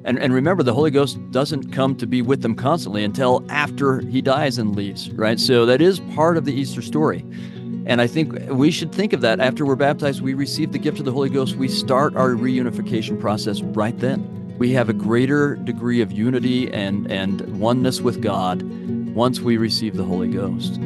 And remember, the Holy Ghost doesn't come to be with them constantly until after he dies and leaves, right? So that is part of the Easter story. And I think we should think of that. After we're baptized, we receive the gift of the Holy Ghost. We start our reunification process right then. We have a greater degree of unity and oneness with God once we receive the Holy Ghost.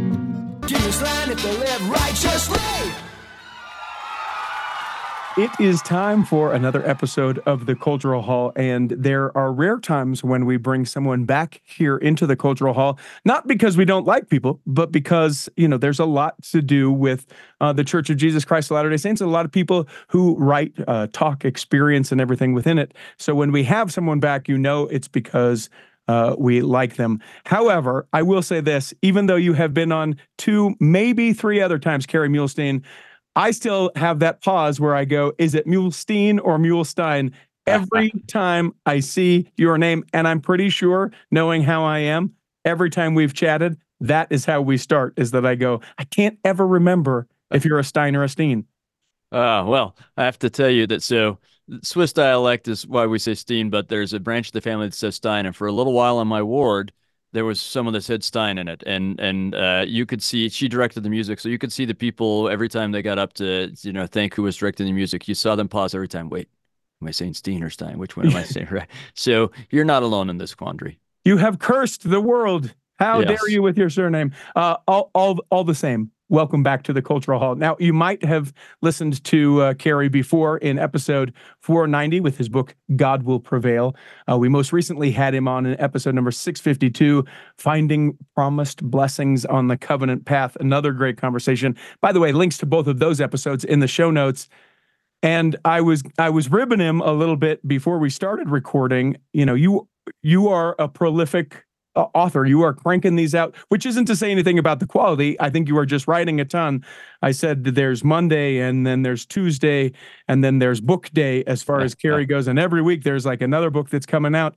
It is time for another episode of the Cultural Hall, and there are rare times when we bring someone back here into the Cultural Hall, not because we don't like people, but because, there's a lot to do with the Church of Jesus Christ of Latter-day Saints, and a lot of people who write, talk, experience, and everything within it. So when we have someone back, it's because we like them. However, I will say this, even though you have been on 2, maybe 3 other times, Kerry Muhlestein, I still have that pause where I go, is it Muhlestein or Muhlstein? Every time I see your name, and I'm pretty sure, knowing how I am, every time we've chatted, that is how we start, is that I go, I can't ever remember if you're a Stein or a Steen. Well, I have to tell you that Swiss dialect is why we say Steen, but there's a branch of the family that says Stein, and for a little while on my ward, there was someone that said Stein in it, and you could see, she directed the music, so you could see the people every time they got up to thank who was directing the music. You saw them pause every time. Wait, am I saying Steen or Stein? Which one am I saying? Right. So you're not alone in this quandary. You have cursed the world. How Yes. dare you with your surname? All the same. Welcome back to the Cultural Hall. Now, you might have listened to Kerry before in episode 490 with his book, God Will Prevail. We most recently had him on in episode number 652, Finding Promised Blessings on the Covenant Path. Another great conversation. By the way, links to both of those episodes in the show notes. And I was ribbing him a little bit before we started recording. You are a prolific author. You are cranking these out, which isn't to say anything about the quality. I think you are just writing a ton. I said that there's Monday, and then there's Tuesday, and then there's book day as far as Kerry goes. And every week there's like another book that's coming out.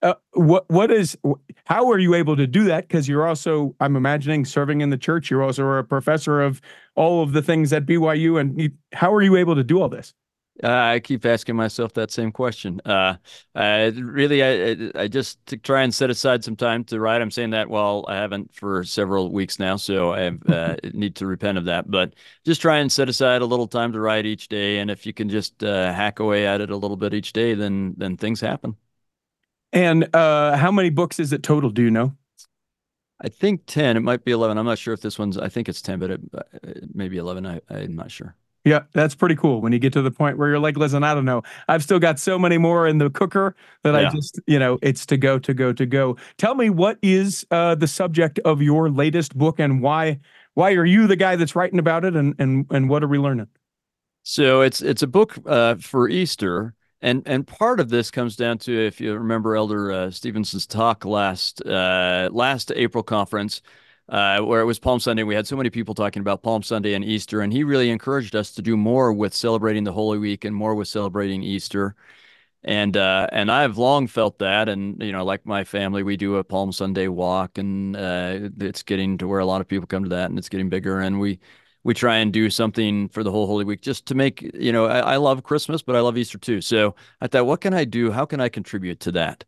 How are you able to do that? Because you're also, I'm imagining, serving in the church. You're also a professor of all of the things at BYU. And how are you able to do all this? I keep asking myself that same question. I just to try and set aside some time to write. I'm saying that while I haven't for several weeks now, so I need to repent of that. But just try and set aside a little time to write each day. And if you can just hack away at it a little bit each day, then things happen. And how many books is it total? Do you know? I think 10. It might be 11. I'm not sure if this one's, I think it's 10, but it may be 11. I'm not sure. Yeah, that's pretty cool when you get to the point where you're like, listen, I don't know. I've still got so many more in the cooker that I just, it's to go. Tell me, what is the subject of your latest book, and why are you the guy that's writing about it, and what are we learning? So it's a book for Easter, and part of this comes down to, if you remember Elder Stevenson's talk last April conference, where it was Palm Sunday. We had so many people talking about Palm Sunday and Easter, and he really encouraged us to do more with celebrating the Holy Week and more with celebrating Easter. And I've long felt that, and like my family, we do a Palm Sunday walk, and it's getting to where a lot of people come to that, and it's getting bigger, and we try and do something for the whole Holy Week just to make, I love Christmas, but I love Easter too. So I thought, what can I do? How can I contribute to that?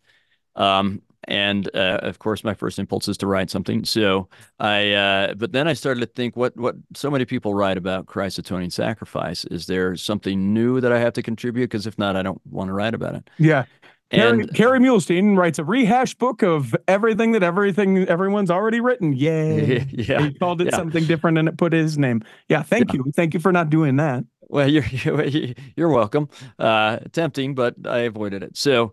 And of course, my first impulse is to write something. So but then I started to think, what so many people write about Christ's atoning sacrifice. Is there something new that I have to contribute? Because if not, I don't want to write about it. Yeah. Kerry Muhlestein writes a rehashed book of everything everyone's already written. Yay. Yeah. He called it something different, and it put his name. Yeah. Thank you. Thank you for not doing that. Well, you're welcome. Tempting, but I avoided it. So,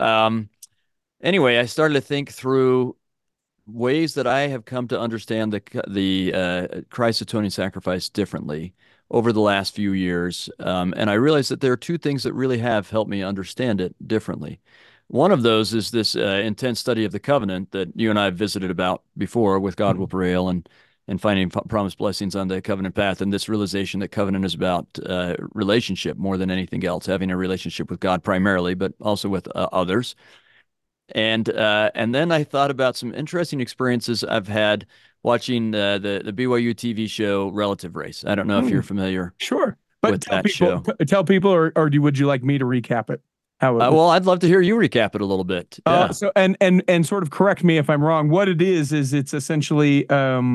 anyway, I started to think through ways that I have come to understand the Christ atoning sacrifice differently over the last few years. And I realized that there are 2 things that really have helped me understand it differently. One of those is this intense study of the covenant that you and I have visited about before with God Will Prevail, and finding promised blessings on the covenant path, and this realization that covenant is about relationship more than anything else, having a relationship with God primarily, but also with others. And then I thought about some interesting experiences I've had watching the BYU TV show Relative Race. I don't know if you're familiar. Sure. But with that show. Tell people, or would you like me to recap it? how it was. Well, I'd love to hear you recap it a little bit. Yeah. So and sort of correct me if I'm wrong. What it is it's essentially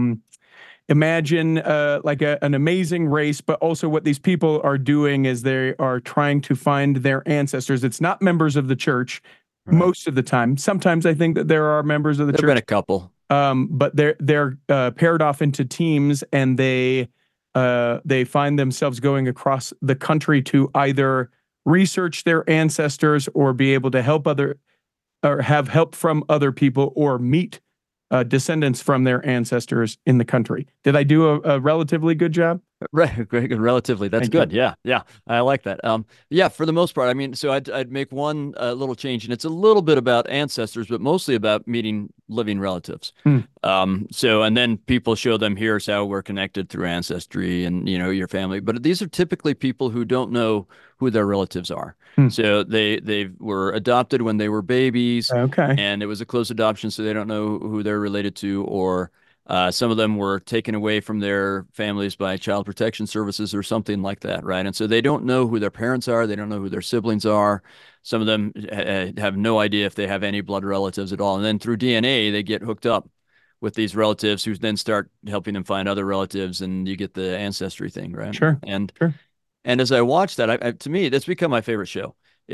imagine like an amazing race, but also what these people are doing is they are trying to find their ancestors. It's not members of the church Right. most of the time. Sometimes I think that there are members of the There've been church, a couple. but they're paired off into teams, and they find themselves going across the country to either research their ancestors or be able to help other or have help from other people or meet descendants from their ancestors in the country. Did I do a relatively good job? Right, relatively. That's Thank you. good. Yeah, yeah, I like that. Yeah, for the most part, I mean, so I'd make one little change, and it's a little bit about ancestors, but mostly about meeting living relatives. Hmm. So and then people show them here's how we're connected through ancestry and your family. But these are typically people who don't know who their relatives are. Hmm. So they were adopted when they were babies, Okay. and it was a close adoption, so they don't know who they're related to, or some of them were taken away from their families by child protection services or something like that, right? And so they don't know who their parents are. They don't know who their siblings are. Some of them have no idea if they have any blood relatives at all. And then through DNA, they get hooked up with these relatives who then start helping them find other relatives, and you get the ancestry thing, right? Sure. And Sure. and as I watch that, to me, that's become my favorite show.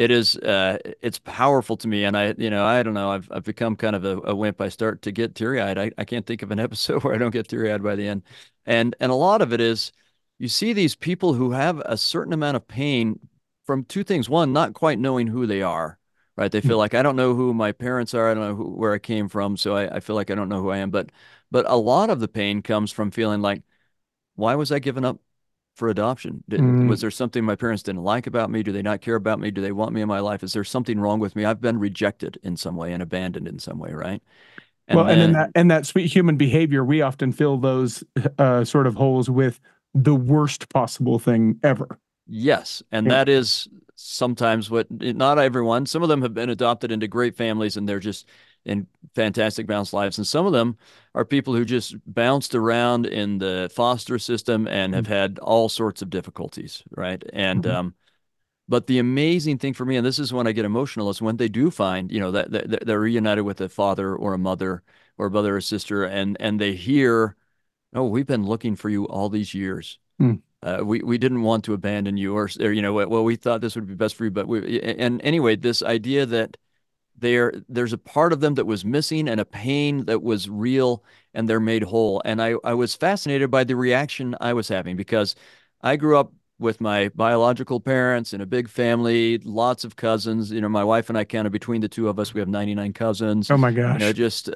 It's powerful to me, and I don't know, I've become kind of a wimp. I start to get teary-eyed. I can't think of an episode where I don't get teary-eyed by the end. And a lot of it is you see these people who have a certain amount of pain from two things. One, not quite knowing who they are, right? They Hmm. feel like I don't know who my parents are. I don't know where I came from, so I feel like I don't know who I am. But a lot of the pain comes from feeling like, why was I given up for adoption? Mm. Was there something my parents didn't like about me? Do they not care about me? Do they want me in my life? Is there something wrong with me? I've been rejected in some way and abandoned in some way, right? Well, And and in then, that sweet human behavior, we often fill those sort of holes with the worst possible thing ever. yes, and Yeah. that is sometimes what, not everyone, some of them have been adopted into great families and they're just in fantastic balanced lives. And some of them are people who just bounced around in the foster system and have had all sorts of difficulties, right? And Mhm. But the amazing thing for me, and this is when I get emotional, is when they do find, that they're reunited with a father or a mother or a brother or sister, and they hear, "Oh, we've been looking for you all these years. Mm. We didn't want to abandon you, or well, we thought this would be best for you, but we." And anyway, this idea that there's a part of them that was missing and a pain that was real, and they're made whole. And I was fascinated by the reaction I was having because I grew up with my biological parents in a big family, lots of cousins. My wife and I counted between the two of us, we have 99 cousins. Oh my gosh. Just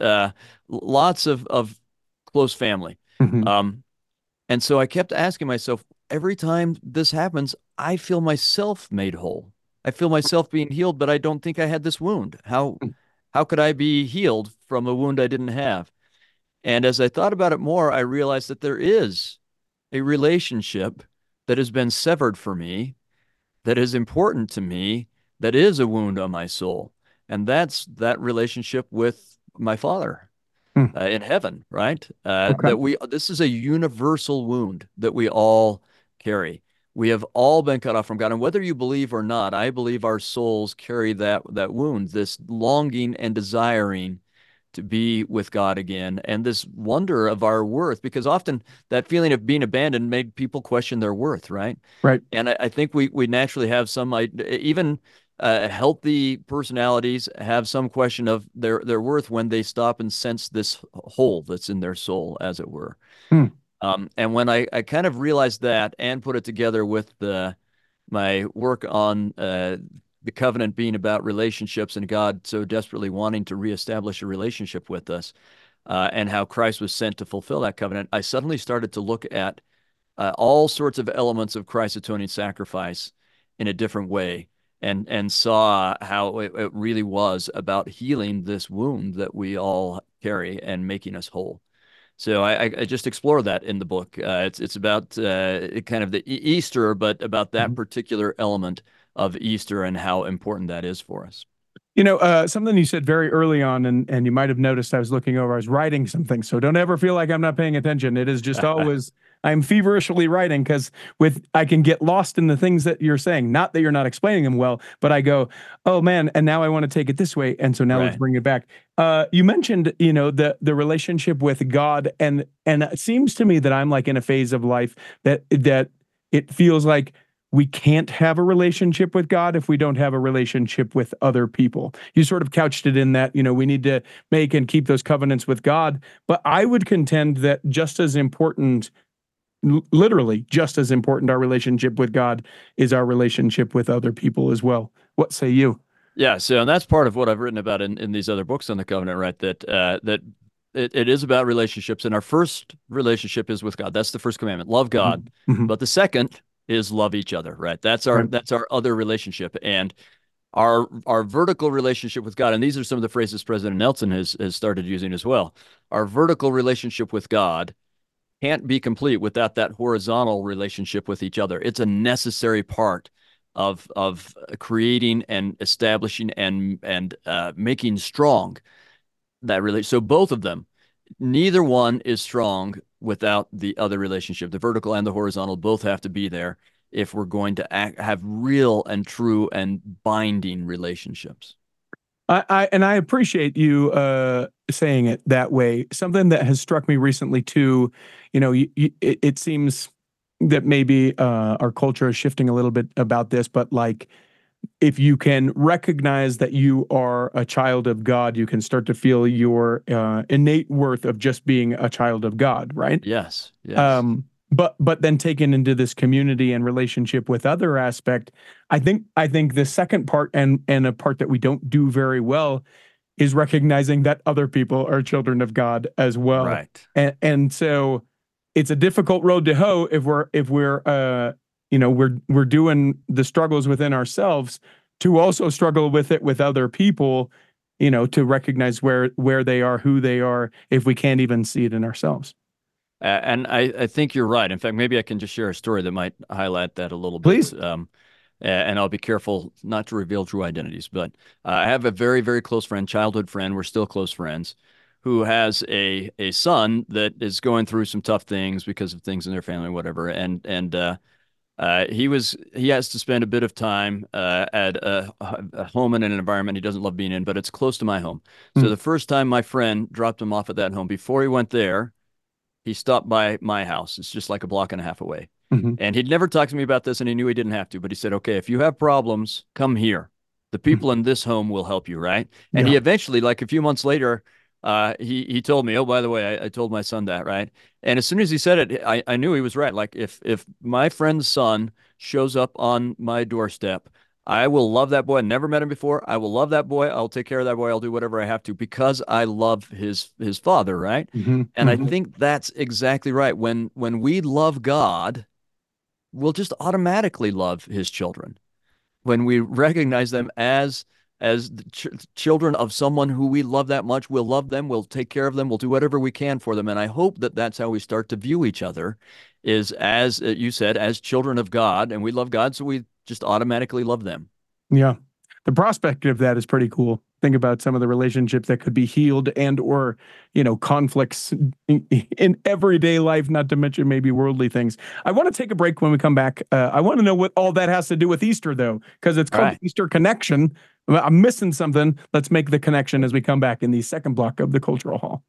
lots of close family. Mhm. Um, and so I kept asking myself, every time this happens, I feel myself made whole. I feel myself being healed, but I don't think I had this wound. How could I be healed from a wound I didn't have? And as I thought about it more, I realized that there is a relationship that has been severed for me, that is important to me, that is a wound on my soul. And that's that relationship with my father Mm. in heaven, right? Okay. This is a universal wound that we all carry. We have all been cut off from God, and whether you believe or not, I believe our souls carry that wound, this longing and desiring to be with God again, and this wonder of our worth, because often that feeling of being abandoned made people question their worth, right? Right. And I think we naturally have some, even healthy personalities have some question of their worth when they stop and sense this hole that's in their soul, as it were. Mm. And when I kind of realized that and put it together with my work on the covenant being about relationships and God so desperately wanting to reestablish a relationship with us, and how Christ was sent to fulfill that covenant, I suddenly started to look at all sorts of elements of Christ's atoning sacrifice in a different way, and saw how it really was about healing this wound that we all carry and making us whole. So I just explore that in the book. It's about kind of the Easter, but about that Mhm. particular element of Easter and how important that is for us. Something you said very early on, and you might have noticed I was looking over, I was writing something. So don't ever feel like I'm not paying attention. It is just always, I'm feverishly writing because I can get lost in the things that you're saying. Not that you're not explaining them well, but I go, oh man, and now I want to take it this way. And so now let's Right. bring it back. You mentioned, the relationship with God, and it seems to me that I'm like in a phase of life that it feels like we can't have a relationship with God if we don't have a relationship with other people. You sort of couched it in that, we need to make and keep those covenants with God. But I would contend that just as important, literally just as important, our relationship with God is our relationship with other people as well. What say you? Yeah, so and that's part of what I've written about in these other books on the covenant, right? That it is about relationships, and our first relationship is with God. That's the first commandment: love Mhm. God. Mhm. But the second is love each other, right? Right. That's our other relationship, and our vertical relationship with God. And these are some of the phrases President Nelson has started using as well. Our vertical relationship with God can't be complete without that horizontal relationship with each other. It's a necessary part of creating and establishing and making strong that relation. So both of them, neither one is strong without the other relationship. The vertical and the horizontal both have to be there if we're going to have real and true and binding relationships. I appreciate you saying it that way. Something that has struck me recently too, it seems that maybe our culture is shifting a little bit about this, but like if you can recognize that you are a child of God, you can start to feel your innate worth of just being a child of God, right? Yes, yes, But then taken into this community and relationship with other aspect, I think the second part, and a part that we don't do very well, is recognizing that other people are children of God as well. right. And so it's a difficult road to hoe if we're doing the struggles within ourselves to also struggle with it with other people, to recognize where they are, who they are, if we can't even see it in ourselves. And I think you're right. In fact, maybe I can just share a story that might highlight that a little bit. Please. And I'll be careful not to reveal true identities. But I have a very, very close friend, childhood friend. We're still close friends, who has a son that is going through some tough things because of things in their family, whatever. He has to spend a bit of time at a home in an environment he doesn't love being in, but it's close to my home. So Mm, the first time my friend dropped him off at that home, before he went there, he stopped by my house. It's just like a block and a half away. mhm, And he'd never talked to me about this, and he knew he didn't have to. But he said, okay, if you have problems, come here. The mm. people in this home will help you, right? And he Yeah. eventually, like a few months later, he told me, oh, by the way, I told my son that, right? And as soon as he said it, I knew he was right. Like if my friend's son shows up on my doorstep, I will love that boy. I never met him before. I will love that boy. I'll take care of that boy. I'll do whatever I have to because I love his father, right? Mhm, And I mhm. think that's exactly right. When we love God, we'll just automatically love his children. When we recognize them as the children of someone who we love that much, we'll love them, we'll take care of them, we'll do whatever we can for them. And I hope that that's how we start to view each other, is as you said, as children of God, and we love God, so we just automatically love them. Yeah. The prospect of that is pretty cool. Think about some of the relationships that could be healed and or, conflicts in everyday life, not to mention maybe worldly things. I want to take a break. When we come back, I want to know what all that has to do with Easter, though, because it's All called right. Easter Connection. I'm missing something. Let's make the connection as we come back in the second block of the Cultural Hall.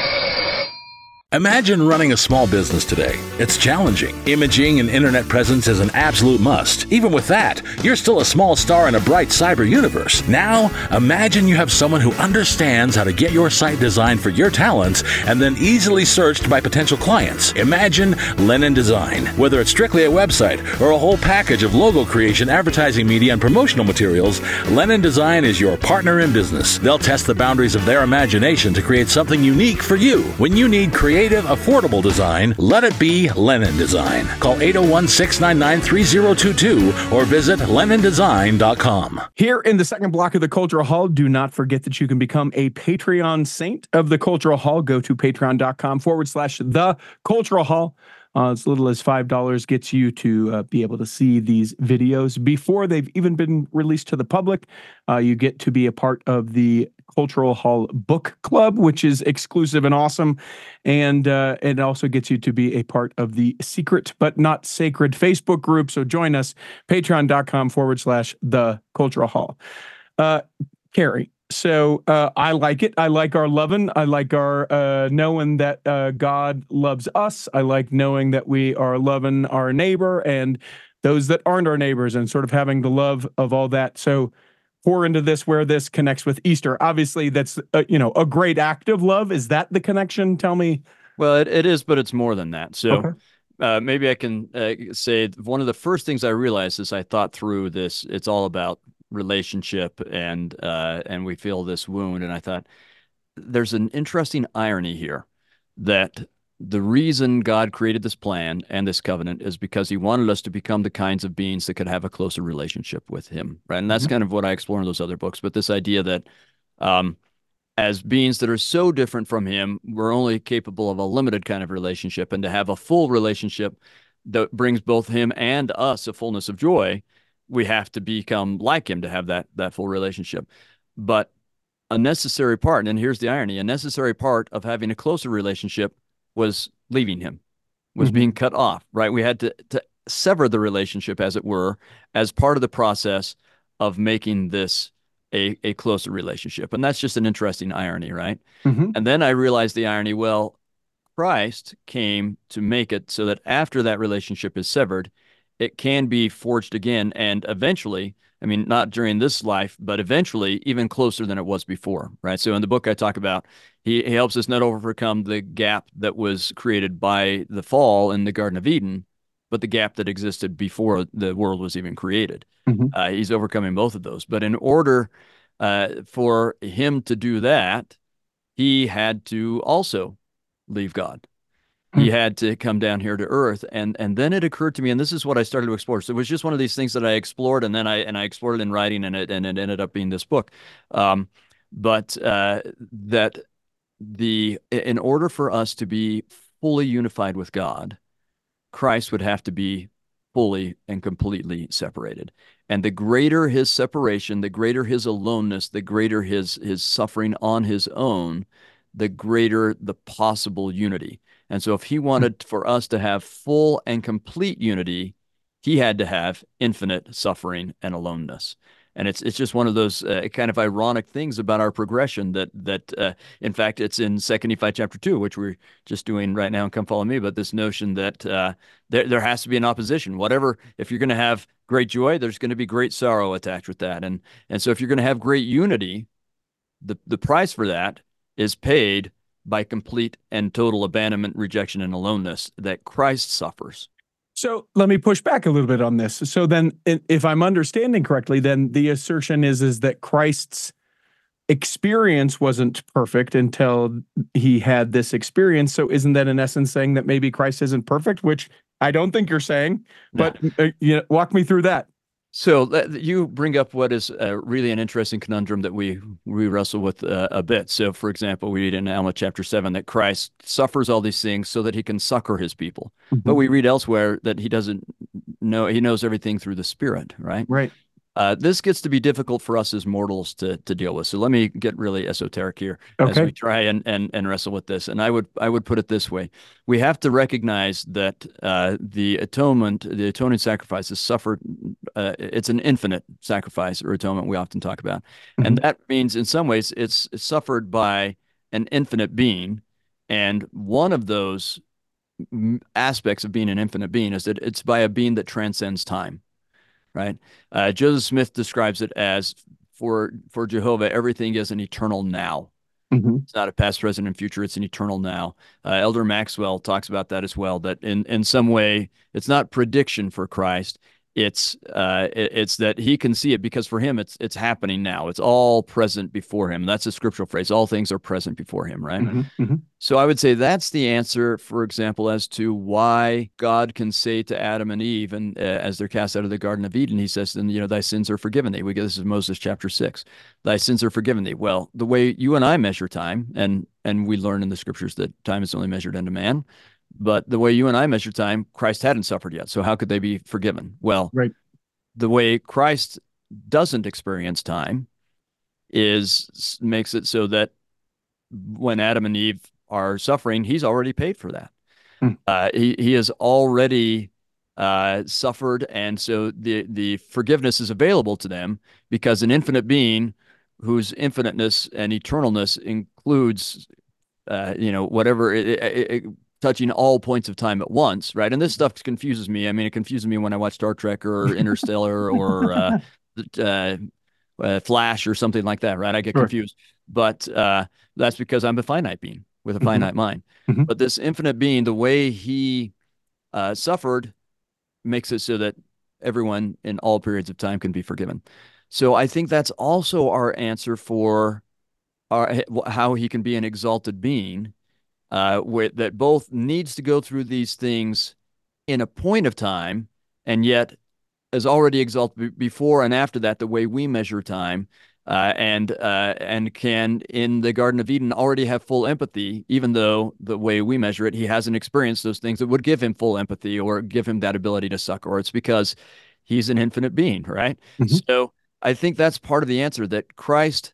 Imagine running a small business today. It's challenging. Imaging and internet presence is an absolute must. Even with that, you're still a small star in a bright cyber universe. Now, imagine you have someone who understands how to get your site designed for your talents and then easily searched by potential clients. Imagine Lennon Design. Whether it's strictly a website or a whole package of logo creation, advertising media, and promotional materials, Lennon Design is your partner in business. They'll test the boundaries of their imagination to create something unique for you. When you need creative, affordable design, let it be Lennon Design. Call 801-699-3022 or visit LennonDesign.com. Here in the second block of the Cultural Hall, do not forget that you can become a Patreon saint of the Cultural Hall. Go to patreon.com/the Cultural Hall. As little as $5 gets you to be able to see these videos before they've even been released to the public. You get to be a part of the Cultural Hall Book Club, which is exclusive and awesome. And it also gets you to be a part of the secret but not sacred Facebook group. So join us, patreon.com/the Cultural Hall. Carrie, so I like it. I like our loving. I like our knowing that God loves us. I like knowing that we are loving our neighbor and those that aren't our neighbors, and sort of having the love of all that. So pour into this where this connects with Easter. Obviously, that's a great act of love. Is that the connection? Tell me. Well, it is, but it's more than that. So Okay. maybe I can say one of the first things I realized as I thought through this, it's all about relationship, and we feel this wound. And I thought there's an interesting irony here, that the reason God created this plan and this covenant is because he wanted us to become the kinds of beings that could have a closer relationship with him, right? And that's kind of what I explore in those other books. But this idea that as beings that are so different from him, we're only capable of a limited kind of relationship, and to have a full relationship that brings both him and us a fullness of joy, we have to become like him to have that full relationship. But a necessary part, and here's the irony, a necessary part of having a closer relationship was leaving him, was being cut off, right? We had to sever the relationship, as it were, as part of the process of making this a closer relationship. And that's just an interesting irony, right? And then I realized the irony, well, Christ came to make it so that after that relationship is severed, it can be forged again, and eventually, I mean, not during this life, but eventually even closer than it was before, right? So in the book I talk about, he helps us not overcome the gap that was created by the fall in the Garden of Eden, but the gap that existed before the world was even created. He's overcoming both of those. But in order for him to do that, he had to also leave God. He had to come down here to earth. And then it occurred to me, and this is what I started to explore. So it was just one of these things that I explored, and then I explored it in writing, and it ended up being this book. But that in order for us to be fully unified with God, Christ would have to be fully and completely separated. And the greater his separation, the greater his aloneness, the greater his suffering on his own, the greater the possible unity. And so if he wanted for us to have full and complete unity, he had to have infinite suffering and aloneness. And it's just one of those kind of ironic things about our progression that in fact, it's in 2 Nephi chapter 2, which we're just doing right now, and Come Follow Me, but this notion that there has to be an opposition. Whatever, if you're going to have great joy, there's going to be great sorrow attached with that. And so if you're going to have great unity, the price for that is paid by complete and total abandonment, rejection, and aloneness that Christ suffers. So let me push back a little bit on this. So then, if I'm understanding correctly, then the assertion is that Christ's experience wasn't perfect until he had this experience. So isn't that in essence saying that maybe Christ isn't perfect, which I don't think you're saying, but walk me through that. So you bring up what is really an interesting conundrum that we wrestle with a bit. So, for example, we read in Alma chapter 7 that Christ suffers all these things so that he can succor his people. But we read elsewhere that he doesn't know, he knows everything through the Spirit, right? Right. This gets to be difficult for us as mortals to deal with. So let me get really esoteric here as we try and wrestle with this. And I would put it this way: we have to recognize that the atoning sacrifice is suffered. It's an infinite sacrifice or atonement we often talk about, and that means in some ways it's suffered by an infinite being. And one of those aspects of being an infinite being is that it's by a being that transcends time. Right. Joseph Smith describes it as for Jehovah, everything is an eternal now. It's not a past, present, and future. It's an eternal now. Elder Maxwell talks about that as well, that in some way, it's not prediction for Christ. It's that he can see it because for him, it's happening now. It's all present before him. That's a scriptural phrase. All things are present before him, right? So I would say that's the answer, for example, as to why God can say to Adam and Eve, and as they're cast out of the Garden of Eden, he says, then, thy sins are forgiven thee. This is Moses chapter 6. Thy sins are forgiven thee. Well, the way you and I measure time, and we learn in the scriptures that time is only measured unto man, But the way you and I measure time, Christ hadn't suffered yet. So how could they be forgiven? Well, Right. the way Christ doesn't experience time is makes it so that when Adam and Eve are suffering, he's already paid for that. Mm. He has already suffered, and so the forgiveness is available to them because an infinite being whose infiniteness and eternalness includes whatever touching all points of time at once, right? And this stuff confuses me. I mean, it confuses me when I watch Star Trek or Interstellar or uh, Flash or something like that, right? I get Sure. confused, but that's because I'm a finite being with a Hmm. finite mind. Hmm. But this infinite being, the way he suffered, makes it so that everyone in all periods of time can be forgiven. So I think that's also our answer for how he can be an exalted being, that both needs to go through these things in a point of time, and yet is already exalted before and after that, the way we measure time, and can in the Garden of Eden already have full empathy, even though the way we measure it, he hasn't experienced those things that would give him full empathy or give him that ability to succor. It's because he's an infinite being, right? Hmm. So I think that's part of the answer, that Christ,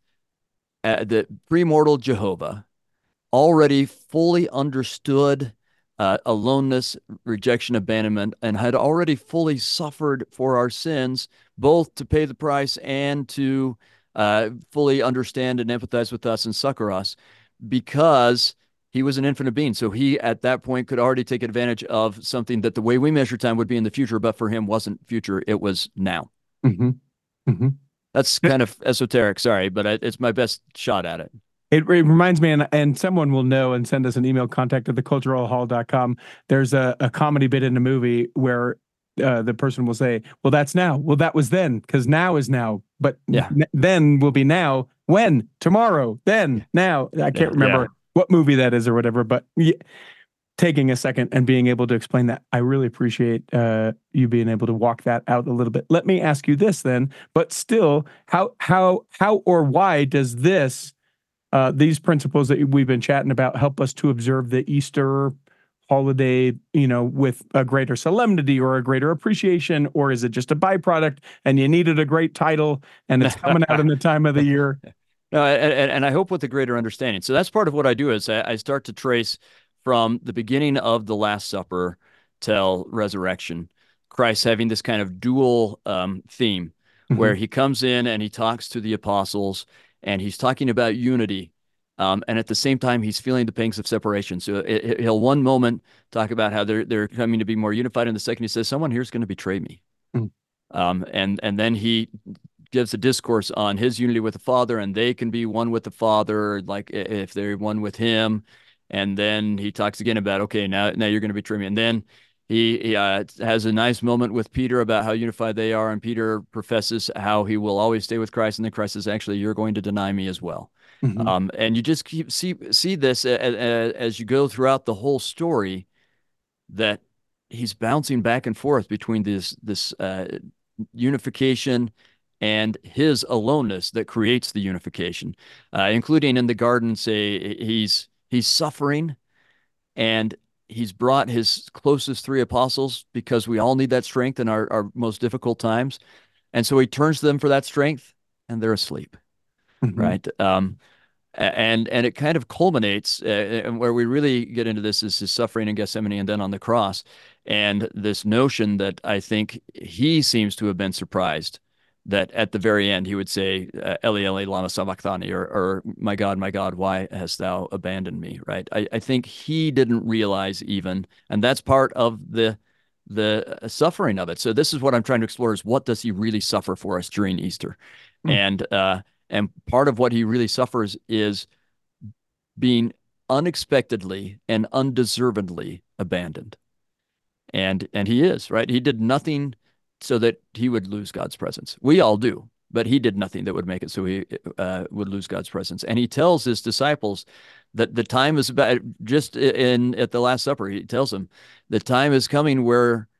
the premortal Jehovah, already fully understood aloneness, rejection, abandonment, and had already fully suffered for our sins, both to pay the price and to fully understand and empathize with us and succor us, because he was an infinite being. So he, at that point, could already take advantage of something that the way we measure time would be in the future, but for him wasn't future, it was now. Hmm. Hmm. That's kind of esoteric, sorry, but it's my best shot at it. It reminds me, and someone will know and send us an email, contact at theculturalhall.com. There's a comedy bit in the movie where the person will say, well, that's now. Well, that was then, because now is now. But Yeah. then will be now. When? Tomorrow. Then. Now. I can't remember what movie that is or whatever, but taking a second and being able to explain that, I really appreciate you being able to walk that out a little bit. Let me ask you this then, but still, how or why does these principles that we've been chatting about help us to observe the Easter holiday, with a greater solemnity or a greater appreciation? Or is it just a byproduct and you needed a great title and it's coming out in the time of the year? No, and I hope with a greater understanding. So that's part of what I do is I start to trace from the beginning of the Last Supper till resurrection, Christ having this kind of dual theme where Mhm. he comes in and he talks to the apostles and he's talking about unity. And at the same time, he's feeling the pangs of separation. So he'll one moment talk about how they're coming to be more unified, and the second he says, "Someone here is going to betray me." Mm. And then he gives a discourse on his unity with the Father, and they can be one with the Father, like if they're one with him. And then he talks again about, okay, now you're going to betray me. And then he has a nice moment with Peter about how unified they are, and Peter professes how he will always stay with Christ, and then Christ says, actually, you're going to deny me as well. Mhm. And you just see this as you go throughout the whole story, that he's bouncing back and forth between this unification and his aloneness that creates the unification, including in the garden. Say he's suffering, and he's brought his closest three apostles because we all need that strength in our most difficult times, and so he turns to them for that strength, and they're asleep, Mhm. right? And it kind of culminates, and where we really get into this is his suffering in Gethsemane and then on the cross, and this notion that I think he seems to have been surprised that at the very end he would say, Eli Eli lama sabachthani, or my God, why hast thou abandoned me, right? I think he didn't realize even, and that's part of the suffering of it. So this is what I'm trying to explore, is what does he really suffer for us during Easter? Mm. And part of what he really suffers is being unexpectedly and undeservedly abandoned. And he is, right? He did nothing so that he would lose God's presence. We all do, but he did nothing that would make it so he would lose God's presence. And he tells his disciples that the time is about, just in at the Last Supper, he tells them the time is coming where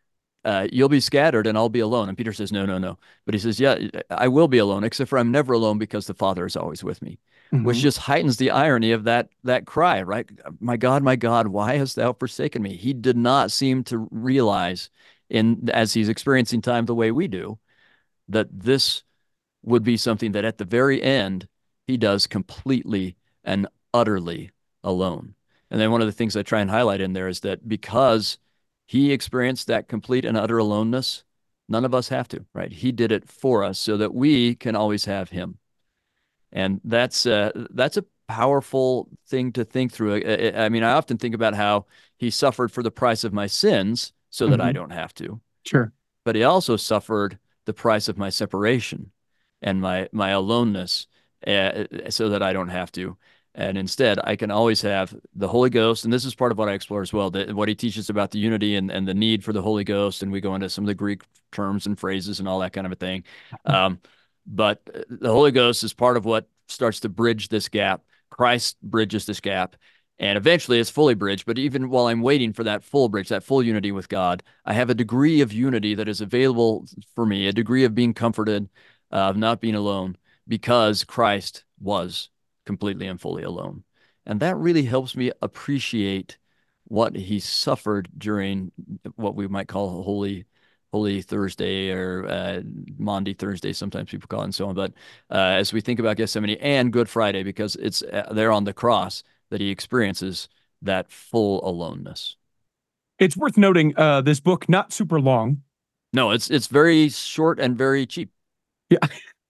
you'll be scattered and I'll be alone. And Peter says, no, no, no. But he says, yeah, I will be alone, except for I'm never alone because the Father is always with me, which Mhm. just heightens the irony of that cry, right? My God, why hast thou forsaken me? He did not seem to realize as he's experiencing time the way we do, that this would be something that at the very end he does completely and utterly alone. And then one of the things I try and highlight in there is that because he experienced that complete and utter aloneness, none of us have to, right? He did it for us so that we can always have him. And that's a powerful thing to think through. I mean, I often think about how he suffered for the price of my sins so that I Mhm. don't have to, Sure. but he also suffered the price of my separation and my aloneness, so that I don't have to. And instead, I can always have the Holy Ghost. And this is part of what I explore as well, what he teaches about the unity and the need for the Holy Ghost. And we go into some of the Greek terms and phrases and all that kind of a thing. Um, but the Holy Ghost is part of what starts to bridge this gap. Christ bridges this gap. And eventually it's fully bridged. But even while I'm waiting for that full bridge, that full unity with God, I have a degree of unity that is available for me, a degree of being comforted, of not being alone, because Christ was completely and fully alone. And that really helps me appreciate what he suffered during what we might call Holy Thursday, or Maundy Thursday, sometimes people call it, and so on. But as we think about Gethsemane and Good Friday, because it's there on the cross that he experiences that full aloneness. It's worth noting this book not super long. No, it's very short and very cheap. Yeah.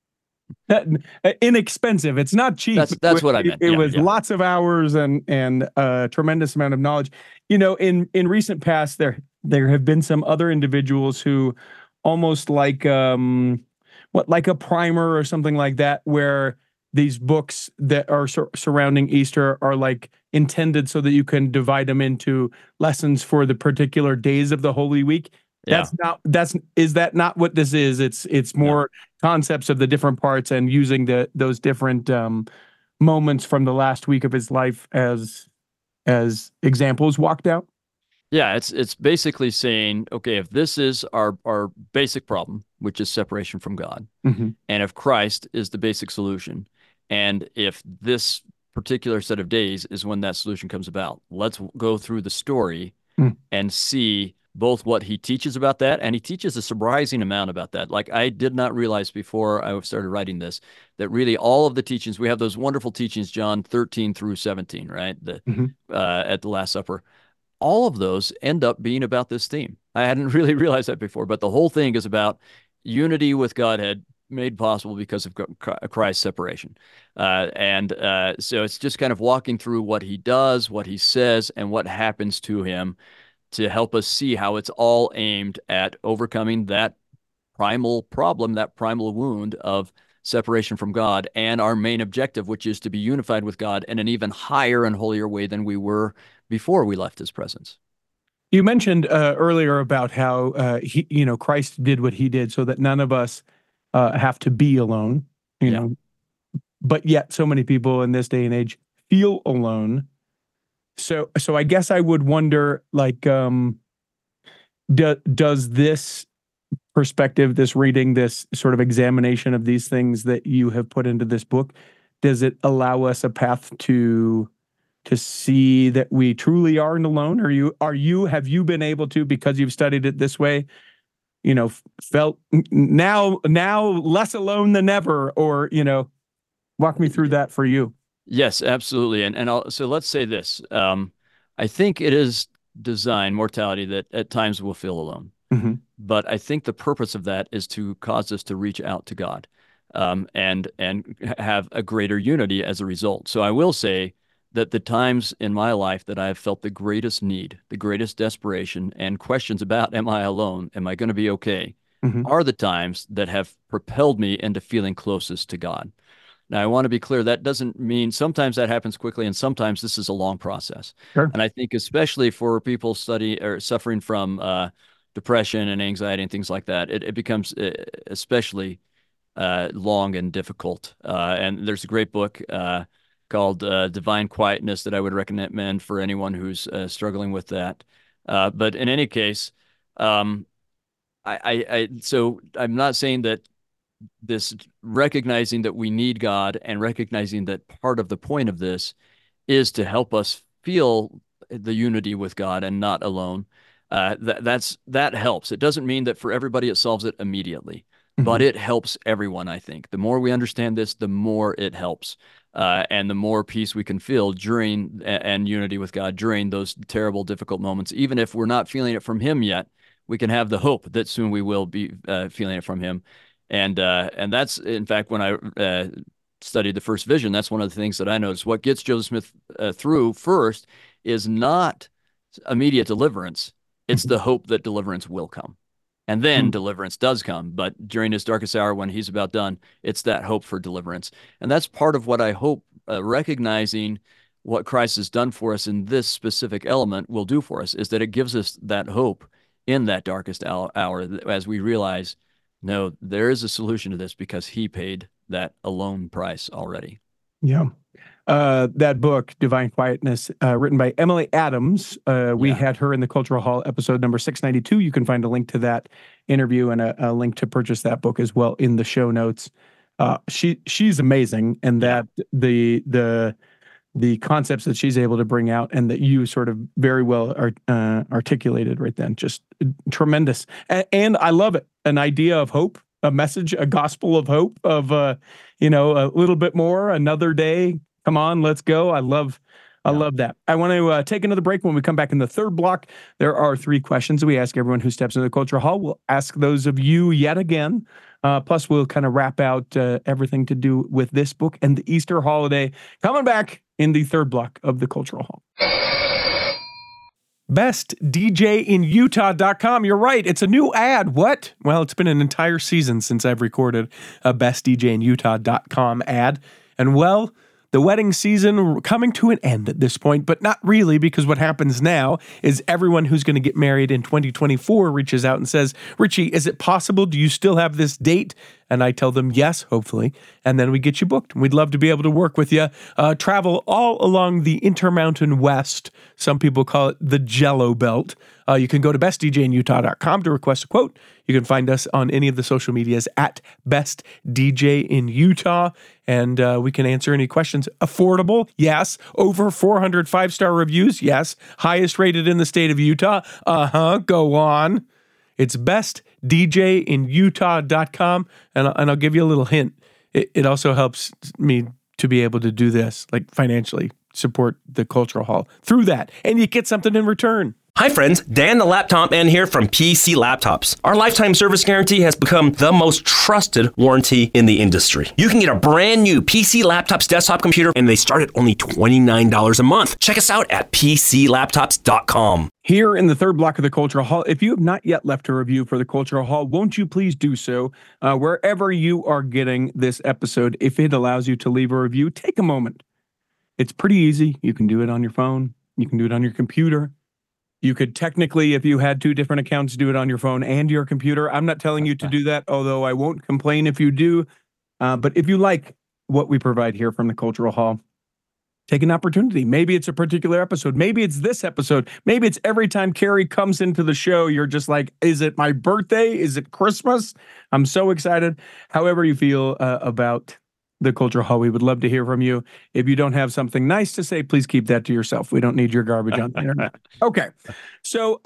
Inexpensive. It's not cheap. That's what I meant. It Yeah, was yeah, lots of hours and a tremendous amount of knowledge. You know, in recent past, there have been some other individuals who almost like like a primer or something like that, where these books that are surrounding Easter are like intended so that you can divide them into lessons for the particular days of the Holy Week. yeah. Is that not what this is? It's No. more concepts of the different parts and using those different moments from the last week of his life as examples walked out. Yeah, it's basically saying, okay, if this is our basic problem, which is separation from God, Mm-hmm. and if Christ is the basic solution, and if this particular set of days is when that solution comes about, let's go through the story and see both what he teaches about that, and he teaches a surprising amount about that. Like, I did not realize before I started writing this that really all of the teachings, we have those wonderful teachings, John 13 through 17, right? Mm-hmm. At the Last Supper, all of those end up being about this theme. I hadn't really realized that before, but the whole thing is about unity with Godhead made possible because of Christ's separation. So it's just kind of walking through what he does, what he says, and what happens to him to help us see how it's all aimed at overcoming that primal problem, that primal wound of separation from God, and our main objective, which is to be unified with God in an even higher and holier way than we were before we left his presence. You mentioned earlier about how Christ did what he did so that none of us have to be alone. You Yeah. know, but yet so many people in this day and age feel alone. So I guess I would wonder, like, does this perspective, this reading, this sort of examination of these things that you have put into this book, does it allow us a path to see that we truly aren't alone? Have you been able to, because you've studied it this way, felt now less alone than ever, or walk me through that for you. Yes, absolutely. So let's say this. I think it is design, mortality, that at times we'll feel alone. Mm-hmm. But I think the purpose of that is to cause us to reach out to God, and have a greater unity as a result. So I will say that the times in my life that I have felt the greatest need, the greatest desperation, and questions about, am I alone? Am I going to be okay? Mm-hmm. Are the times that have propelled me into feeling closest to God. Now, I want to be clear, that doesn't mean sometimes that happens quickly, and sometimes this is a long process. Sure. And I think especially for people suffering from depression and anxiety and things like that, it becomes especially long and difficult. And there's a great book called Divine Quietness that I would recommend for anyone who's struggling with that. But in any case, um, So I'm not saying that this recognizing that we need God and recognizing that part of the point of this is to help us feel the unity with God and not alone. That helps. It doesn't mean that for everybody it solves it immediately, but Mhm. it helps everyone. I think the more we understand this, the more it helps, and the more peace we can feel during and unity with God during those terrible, difficult moments. Even if we're not feeling it from Him yet, we can have the hope that soon we will be feeling it from Him. And that's in fact when I studied the first vision, that's one of the things that I noticed. What gets Joseph Smith through first is not immediate deliverance. It's Mhm. the hope that deliverance will come. And then deliverance does come. But during his darkest hour, when he's about done, it's that hope for deliverance. And that's part of what I hope recognizing what Christ has done for us in this specific element will do for us, is that it gives us that hope in that darkest hour as we realize, no, there is a solution to this because he paid that alone price already. Yeah. That book, Divine Quietness, written by Emily Adams. We Yeah. had her in the Cultural Hall episode number 692. You can find a link to that interview and a link to purchase that book as well in the show notes. She's amazing, and Yeah. that the concepts that she's able to bring out and that you sort of very well articulated right then, just tremendous. And I love it. An idea of hope, a message, a gospel of hope of, a little bit more, another day. Come on, let's go. I love Yeah. that. I want to take another break. When we come back in the third block, there are 3 questions we ask everyone who steps into the Cultural Hall. We'll ask those of you yet again. Plus, we'll kind of wrap out everything to do with this book and the Easter holiday. Coming back in the third block of the Cultural Hall. BestDJinUtah.com. You're right. It's a new ad. What? Well, it's been an entire season since I've recorded a BestDJinUtah.com ad. And well, the wedding season coming to an end at this point, but not really, because what happens now is everyone who's going to get married in 2024 reaches out and says, Richie, is it possible? Do you still have this date? And I tell them yes, hopefully. And then we get you booked. We'd love to be able to work with you. Travel all along the Intermountain West. Some people call it the Jello Belt. You can go to bestdjinutah.com to request a quote. You can find us on any of the social medias at Best DJ in Utah. And we can answer any questions. Affordable? Yes. Over 400 5-star reviews? Yes. Highest rated in the state of Utah? Go on. It's bestdjinutah.com, and I'll give you a little hint. It also helps me to be able to do this, like financially support the Cultural Hall through that, and you get something in return. Hi friends, Dan the Laptop Man here from PC Laptops. Our lifetime service guarantee has become the most trusted warranty in the industry. You can get a brand new PC Laptops desktop computer and they start at only $29 a month. Check us out at PCLaptops.com. Here in the third block of the Cultural Hall, if you have not yet left a review for the Cultural Hall, won't you please do so? Wherever you are getting this episode, if it allows you to leave a review, take a moment. It's pretty easy. You can do it on your phone. You can do it on your computer. You could technically, if you had 2 different accounts, do it on your phone and your computer. I'm not telling you to do that, although I won't complain if you do. But if you like what we provide here from the Cultural Hall, take an opportunity. Maybe it's a particular episode. Maybe it's this episode. Maybe it's every time Carrie comes into the show, you're just like, is it my birthday? Is it Christmas? I'm so excited. However you feel about the Cultural Hall, we would love to hear from you. If you don't have something nice to say, please keep that to yourself. We don't need your garbage on the internet. Okay. So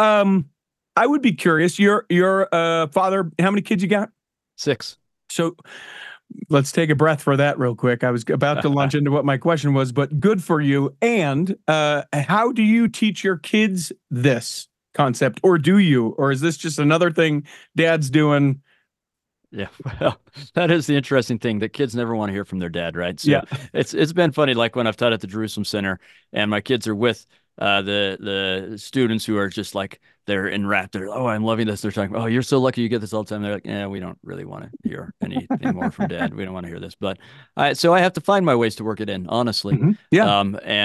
I would be curious. Your father, how many kids you got? 6. So let's take a breath for that real quick. I was about to launch into what my question was, but good for you. And how do you teach your kids this concept? Or do you? Or is this just another thing Dad's doing? Yeah, well, that is the interesting thing, that kids never want to hear from their dad, right? So Yeah. it's been funny, like when I've taught at the Jerusalem Center and my kids are with the students who are just like, they're enwrapped. They're, oh, I'm loving this. They're talking, oh, you're so lucky you get this all the time. They're like, yeah, we don't really want to hear anything more from Dad. We don't want to hear this. But so I have to find my ways to work it in, honestly. Mm-hmm. Yeah.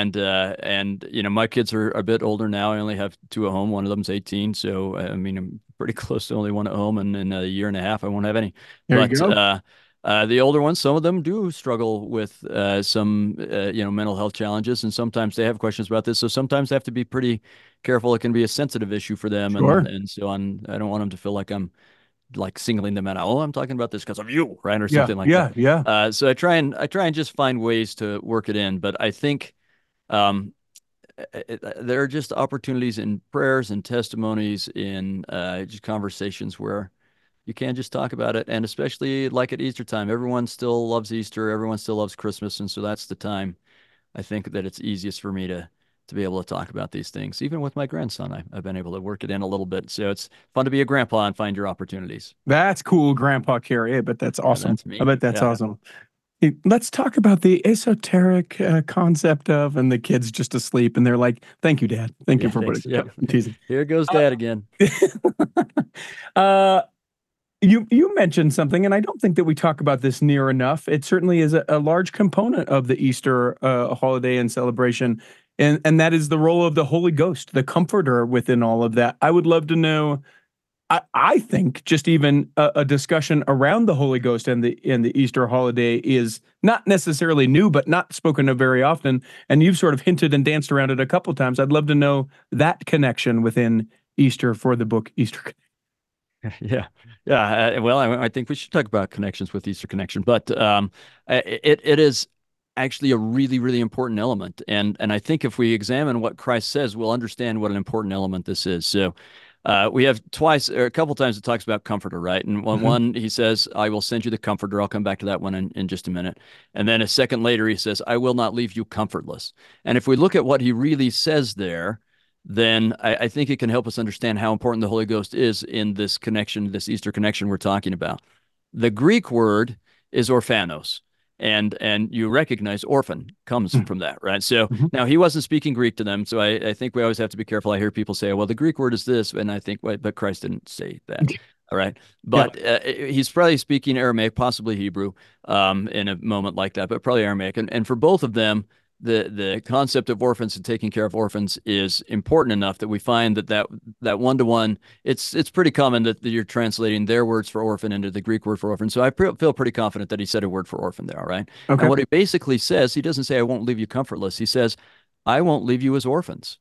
And my kids are a bit older now. I only have 2 at home. One of them's 18. So I mean, I'm pretty close to only 1 at home, and in a year and a half, I won't have any. There you go. The older ones, some of them do struggle with some mental health challenges, and sometimes they have questions about this. So sometimes I have to be pretty careful. It can be a sensitive issue for them, Sure. and so on. I don't want them to feel like I'm like singling them out. Oh, I'm talking about this because of you, right, or Yeah, something like yeah, that. yeah. So I try and just find ways to work it in. But I think um, there are just opportunities in prayers and testimonies in just conversations where you can just talk about it. And especially like at Easter time, everyone still loves Easter, everyone still loves Christmas, and so that's the time I think that it's easiest for me to be able to talk about these things. Even with my grandson, I've been able to work it in a little bit. So it's fun to be a grandpa and find your opportunities. That's cool, Grandpa Carey. I bet that's Yeah, awesome. that's I me. bet that's Yeah. awesome. Hey, let's talk about the esoteric concept of, and the kid's just asleep, and they're like, "Thank you, Dad. Thank you Yeah, for putting." thanks. Yep. I'm teasing. Here goes Uh, dad again. uh, you mentioned something, and I don't think that we talk about this near enough. It certainly is a large component of the Easter holiday and celebration, and that is the role of the Holy Ghost, the Comforter within all of that. I would love to know. I think just even a discussion around the Holy Ghost and the Easter holiday is not necessarily new, but not spoken of very often. And you've sort of hinted and danced around it a couple times. I'd love to know that connection within Easter for the book Easter. Yeah, yeah. Well, I think we should talk about connections with Easter Connection, but it is actually a really, really important element, and I think if we examine what Christ says, we'll understand what an important element this is. So, we have twice or a couple times it talks about Comforter, right? And Mhm. one he says, "I will send you the Comforter." I'll come back to that one in just a minute. And then a second later, he says, "I will not leave you comfortless." And if we look at what he really says there, then I think it can help us understand how important the Holy Ghost is in this connection, this Easter connection we're talking about. The Greek word is orphanos, and you recognize orphan comes Mhm. from that, right? So Mhm. now he wasn't speaking Greek to them, so I think we always have to be careful. I hear people say, "Well, the Greek word is this," and I think, wait, but Christ didn't say that. All right, Yeah. but he's probably speaking Aramaic, possibly Hebrew, in a moment like that, but probably Aramaic. And for both of them, the concept of orphans and taking care of orphans is important enough that we find that one to one, it's pretty common that you're translating their words for orphan into the Greek word for orphan. So I feel pretty confident that he said a word for orphan there. All right, and Okay. what he basically says, he doesn't say, "I won't leave you comfortless." He says, "I won't leave you as orphans."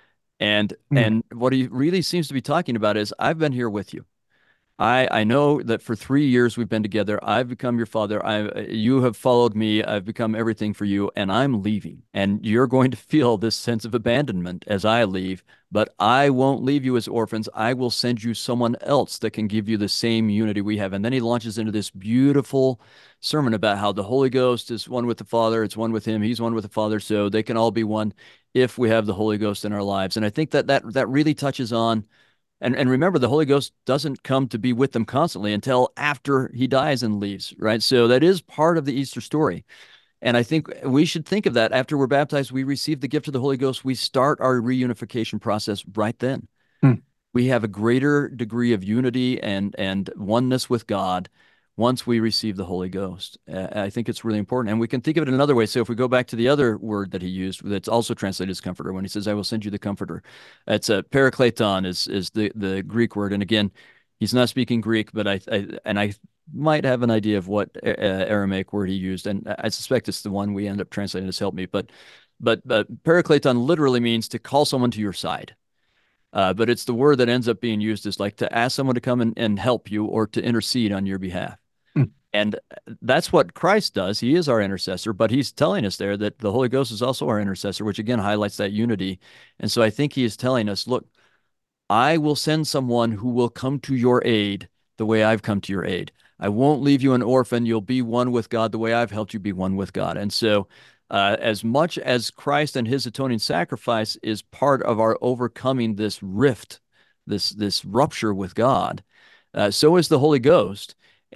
Mm. And what he really seems to be talking about is, "I've been here with you. I know that for 3 years we've been together. I've become your father. You have followed me. I've become everything for you, and I'm leaving. And you're going to feel this sense of abandonment as I leave, but I won't leave you as orphans. I will send you someone else that can give you the same unity we have." And then he launches into this beautiful sermon about how the Holy Ghost is one with the Father, it's one with him, he's one with the Father, so they can all be one if we have the Holy Ghost in our lives. And I think that really touches on, and remember, the Holy Ghost doesn't come to be with them constantly until after he dies and leaves, right? So that is part of the Easter story. And I think we should think of that after we're baptized, we receive the gift of the Holy Ghost. We start our reunification process right then. Mm. We have a greater degree of unity and oneness with God once we receive the Holy Ghost. I think it's really important. And we can think of it another way. So if we go back to the other word that he used, that's also translated as comforter, when he says, "I will send you the comforter," it's a parakleton is the Greek word. And again, he's not speaking Greek, but I might have an idea of what Aramaic word he used, and I suspect it's the one we end up translating as "help me." But parakleton literally means to call someone to your side. But it's the word that ends up being used as like to ask someone to come and help you or to intercede on your behalf. Mm. And that's what Christ does. He is our intercessor, but he's telling us there that the Holy Ghost is also our intercessor, which again highlights that unity. And so I think he is telling us, look, I will send someone who will come to your aid the way I've come to your aid. I won't leave you an orphan. You'll be one with God the way I've helped you be one with God. And so, as much as Christ and his atoning sacrifice is part of our overcoming this rift, this rupture with God, so is the Holy Ghost.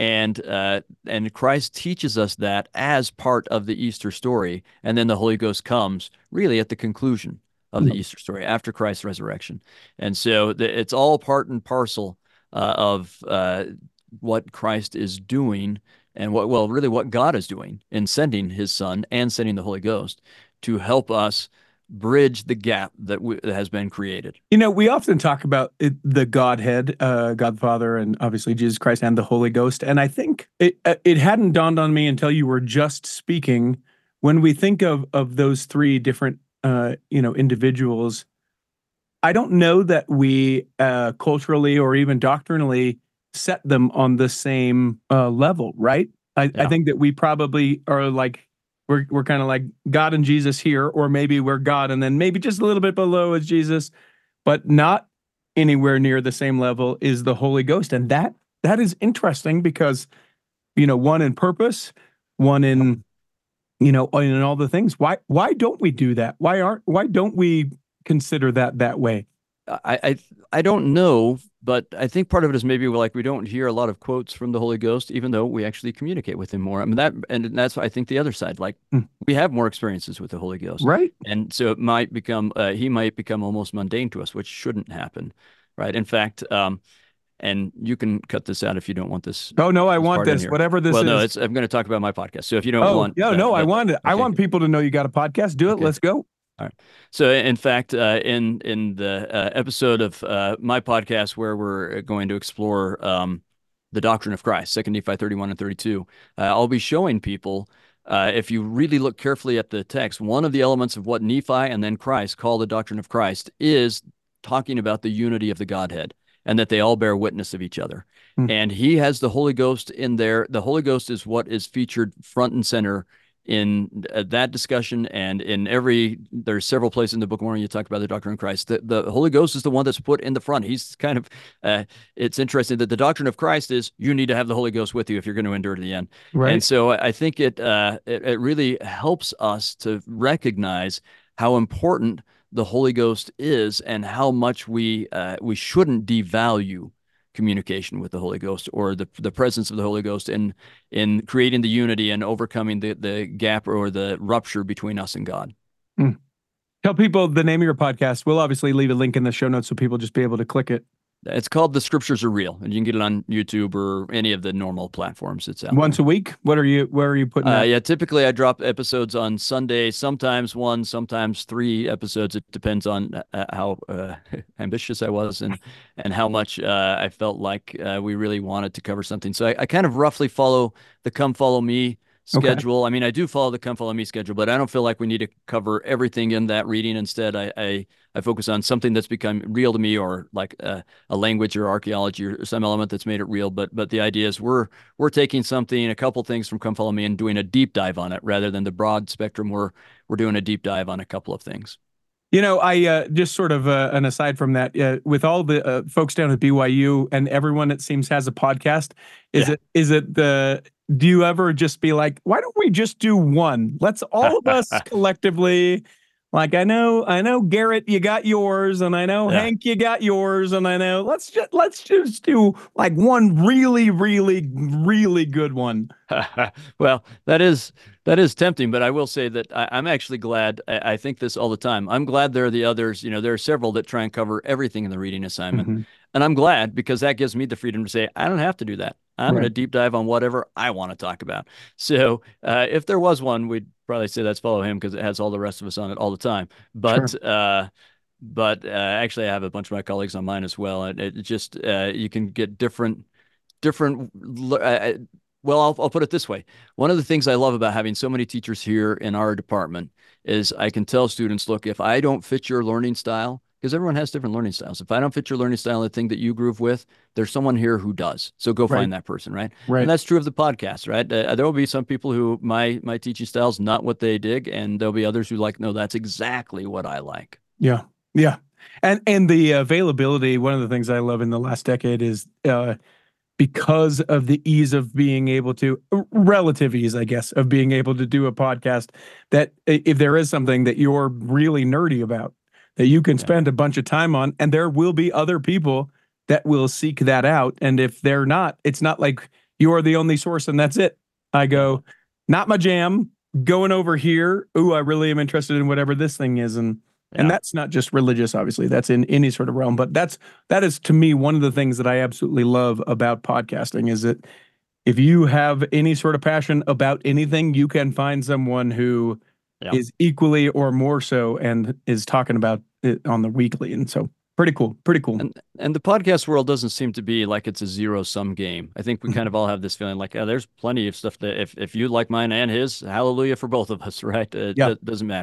And Christ teaches us that as part of the Easter story. And then the Holy Ghost comes really at the conclusion of the Mm. Easter story after Christ's resurrection. And so it's all part and parcel of what Christ is doing and really what God is doing in sending his son and sending the Holy Ghost to help us bridge the gap that has been created. We often talk about the Godhead, God the Father, and obviously Jesus Christ and the Holy Ghost. And I think it hadn't dawned on me until you were just speaking. When we think of those three different, individuals, I don't know that we culturally or even doctrinally set them on the same level, right? I think that we probably are like, we're kind of like God and Jesus here, or maybe we're God and then maybe just a little bit below is Jesus, but not anywhere near the same level is the Holy Ghost. And that is interesting because, one in purpose, one in, in all the things. Why don't we do that? Why don't we consider that way? I don't know, but I think part of it is maybe like we don't hear a lot of quotes from the Holy Ghost, even though we actually communicate with him more. I mean that's I think the other side. Like we have more experiences with the Holy Ghost, right? And so it might become he might become almost mundane to us, which shouldn't happen, right? In fact, and you can cut this out if you don't want this. Oh no, I want this. Whatever this is. Well, no, I'm going to talk about my podcast. So if you don't want, I want it. Okay. I want people to know you got a podcast. Do it. Okay. Let's go. All right. So, in fact, in the episode of my podcast where we're going to explore the doctrine of Christ, 2 Nephi 31 and 32, I'll be showing people, if you really look carefully at the text, one of the elements of what Nephi and then Christ call the doctrine of Christ is talking about the unity of the Godhead and that they all bear witness of each other. And he has the Holy Ghost in there. The Holy Ghost is what is featured front and center in that discussion, and there's several places in the Book of Mormon you talk about the doctrine of Christ. The Holy Ghost is the one that's put in the front. He's kind of, it's interesting that the doctrine of Christ is you need to have the Holy Ghost with you if you're going to endure to the end. Right. And so I think it really helps us to recognize how important the Holy Ghost is and how much we shouldn't devalue communication with the Holy Ghost or the presence of the Holy Ghost in creating the unity and overcoming the gap or the rupture between us and God. Tell people the name of your podcast. We'll obviously leave a link in the show notes so people just be able to click it. It's called The Scriptures Are Real, and you can get it on YouTube or any of the normal platforms. It's out once there. A week. Where are you putting that? Yeah, typically I drop episodes on Sunday, sometimes 1, sometimes 3 episodes. It depends on how ambitious I was and how much I felt like we really wanted to cover something. So I kind of roughly follow the Come Follow Me schedule. Okay. I mean, I do follow the Come Follow Me schedule, but I don't feel like we need to cover everything in that reading. Instead, I focus on something that's become real to me, or like a language or archaeology or some element that's made it real. But the idea is we're taking something, a couple things from Come Follow Me, and doing a deep dive on it rather than the broad spectrum. We're doing a deep dive on a couple of things. I just sort of an aside from that, with all the folks down at BYU and everyone it seems has a podcast, do you ever just be like, why don't we just do one? Let's all of us collectively, like, I know Garrett, you got yours, and I know Hank, you got yours, and I know let's just do like one really, really, really good one. Well, that is tempting, but I will say that I'm actually glad. I think this all the time. I'm glad there are the others. There are several that try and cover everything in the reading assignment. And I'm glad because that gives me the freedom to say, I don't have to do that. I'm going to deep dive on whatever I want to talk about. So if there was one, we'd probably say let's follow him because it has all the rest of us on it all the time. But sure. Actually, I have a bunch of my colleagues on mine as well. And it just, you can get different. Well, I'll put it this way. One of the things I love about having so many teachers here in our department is I can tell students, look, if I don't fit your learning style, because everyone has different learning styles. If I don't fit your learning style, the thing that you groove with, there's someone here who does. So go find that person, right? And that's true of the podcast, right? There will be some people who my teaching style is not what they dig, and there'll be others who like, no, that's exactly what I like. Yeah. And the availability, one of the things I love in the last decade is because of the ease of being able to, relative ease, I guess, of being able to do a podcast, that if there is something that you're really nerdy about, that you can spend a bunch of time on, and there will be other people that will seek that out. And if they're not, it's not like you're the only source and that's it. I go, not my jam, going over here. Ooh, I really am interested in whatever this thing is. And that's not just religious, obviously. That's in any sort of realm. But that is, to me, one of the things that I absolutely love about podcasting is that if you have any sort of passion about anything, you can find someone who is equally or more so and is talking about it on the weekly. And so pretty cool. And the podcast world doesn't seem to be like it's a zero-sum game. I think we kind of all have this feeling like, there's plenty of stuff that if you like mine and his, hallelujah for both of us, right? It doesn't matter.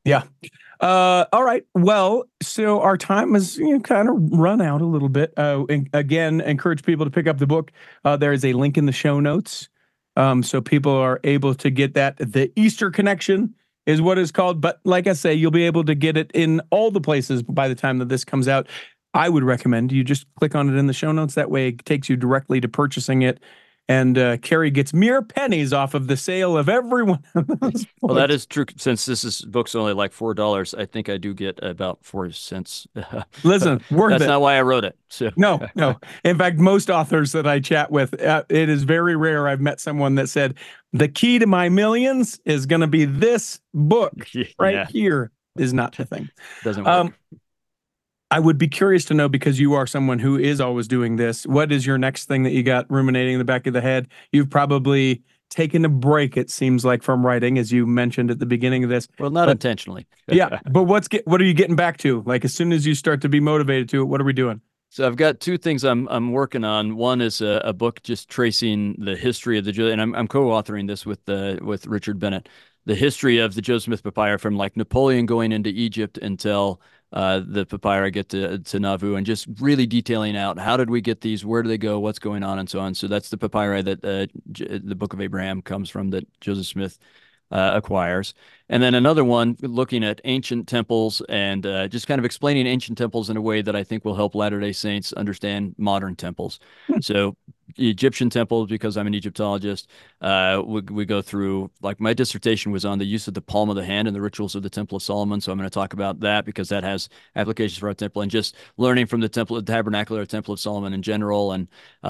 Yeah. All right. Well, so our time has kind of run out a little bit. Again, encourage people to pick up the book. There is a link in the show notes, so people are able to get that. The Easter Connection is what it's called. But like I say, you'll be able to get it in all the places by the time that this comes out. I would recommend you just click on it in the show notes. That way, it takes you directly to purchasing it. And Carrie gets mere pennies off of the sale of every one of those Well, that books. is true. Since book's only like $4, I think I do get about 4 cents. Listen, worth That's it. not why I wrote it. So No, no. In fact, most authors that I chat with, it is very rare I've met someone that said, the key to my millions is going to be this book right yeah, here is not the thing. doesn't work. I would be curious to know, because you are someone who is always doing this, what is your next thing that you got ruminating in the back of the head? You've probably taken a break, it seems like, from writing, as you mentioned at the beginning of this. Well, not But intentionally. yeah, but what are you getting back to? Like, as soon as you start to be motivated to it, what are we doing? So I've got two things I'm working on. One is a book just tracing the history of and I'm co-authoring this with Richard Bennett, the history of the Joseph Smith Papyri from like Napoleon going into Egypt until the papyri get to Nauvoo, and just really detailing out how did we get these, where do they go, what's going on, and so on. So that's the papyri that the Book of Abraham comes from, that Joseph Smith acquires. And then another one looking at ancient temples and just kind of explaining ancient temples in a way that I think will help Latter-day Saints understand modern temples. So Egyptian temples, because I'm an Egyptologist, we go through, like my dissertation was on the use of the palm of the hand and the rituals of the Temple of Solomon. So I'm going to talk about that because that has applications for our temple, and just learning from the temple, the tabernacular Temple of Solomon in general, and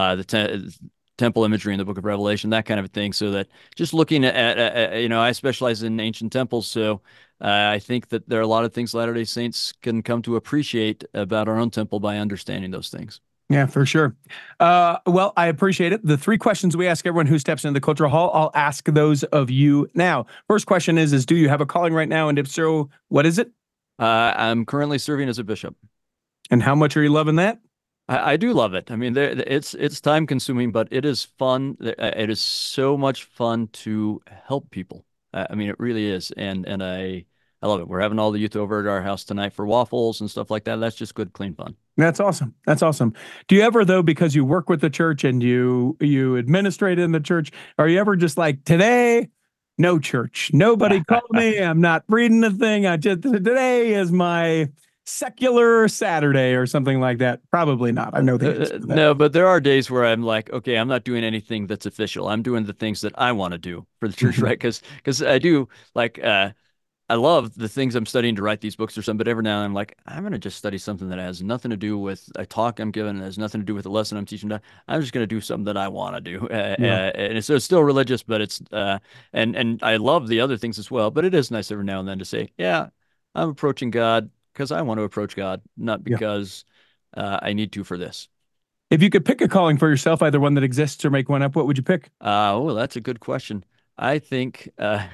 temple imagery in the Book of Revelation, that kind of thing. So that just looking at I specialize in ancient temples. So I think that there are a lot of things Latter-day Saints can come to appreciate about our own temple by understanding those things. Yeah, for sure. Well, I appreciate it. The three questions we ask everyone who steps into the Cultural Hall, I'll ask those of you now. First question is do you have a calling right now? And if so, what is it? I'm currently serving as a bishop. And how much are you loving that? I do love it. I mean, it's time consuming, but it is fun. It is so much fun to help people. I mean, it really is, and I love it. We're having all the youth over at our house tonight for waffles and stuff like that. That's just good, clean fun. That's awesome. That's awesome. Do you ever, though, because you work with the church and you administrate in the church, are you ever just like, today, no church, nobody call me, I'm not reading the thing, today is my secular Saturday or something like that? Probably not. I know the answer to that. No, but there are days where I'm like, okay, I'm not doing anything that's official. I'm doing the things that I want to do for the church, right? Because I do like I love the things I'm studying to write these books or something, but every now and then I'm like, I'm going to just study something that has nothing to do with a talk I'm giving, and has nothing to do with the lesson I'm teaching. I'm just going to do something that I want to do. And it's still religious, but it's, and I love the other things as well, but it is nice every now and then to say, yeah, I'm approaching God because I want to approach God, not because I need to for this. If you could pick a calling for yourself, either one that exists or make one up, what would you pick? Oh, that's a good question. I think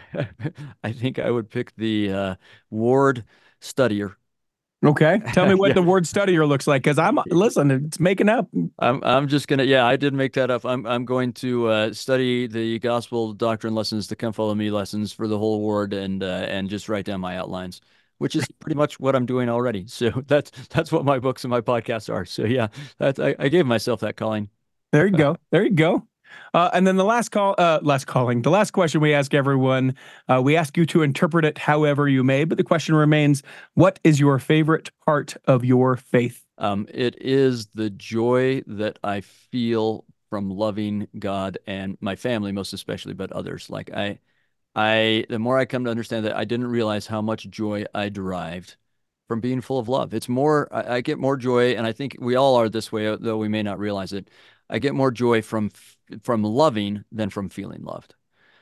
I think I would pick the ward studier. Okay, tell me what Yeah. the word studier looks like, because listen, it's making up. I'm just gonna, yeah, I did make that up. I'm going to study the gospel doctrine lessons, the Come Follow Me lessons for the whole ward, and just write down my outlines, which is pretty much what I'm doing already. So that's what my books and my podcasts are. So yeah, I gave myself that calling. There you go. There you go. And then the last question we ask everyone, we ask you to interpret it however you may, but the question remains, what is your favorite part of your faith? It is the joy that I feel from loving God and my family, most especially, but others. Like the more I come to understand that, I didn't realize how much joy I derived from being full of love. It's more, I get more joy, and I think we all are this way, though we may not realize it. I get more joy from loving than from feeling loved.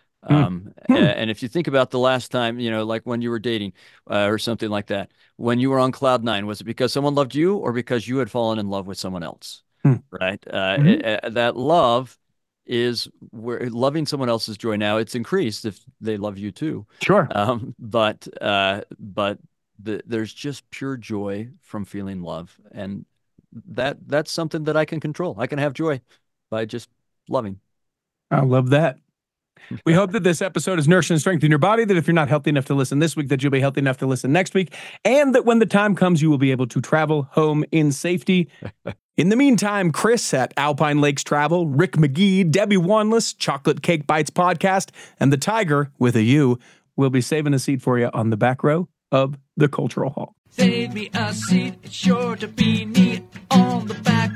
And if you think about the last time, like when you were dating or something like that, when you were on cloud nine, was it because someone loved you or because you had fallen in love with someone else? Right? That love is where loving someone else's joy. Now it's increased if they love you too. Sure. But there's just pure joy from feeling love, and that's something that I can control. I can have joy by just loving. I love that. We hope that this episode has nourished and strengthened your body, that if you're not healthy enough to listen this week, that you'll be healthy enough to listen next week, and that when the time comes, you will be able to travel home in safety. In the meantime, Chris at Alpine Lakes Travel, Rick McGee, Debbie Wanless, Chocolate Cake Bites Podcast, and the Tiger, with a U, will be saving a seat for you on the back row of the Cultural Hall. Save me a seat, it's sure to be neat on the back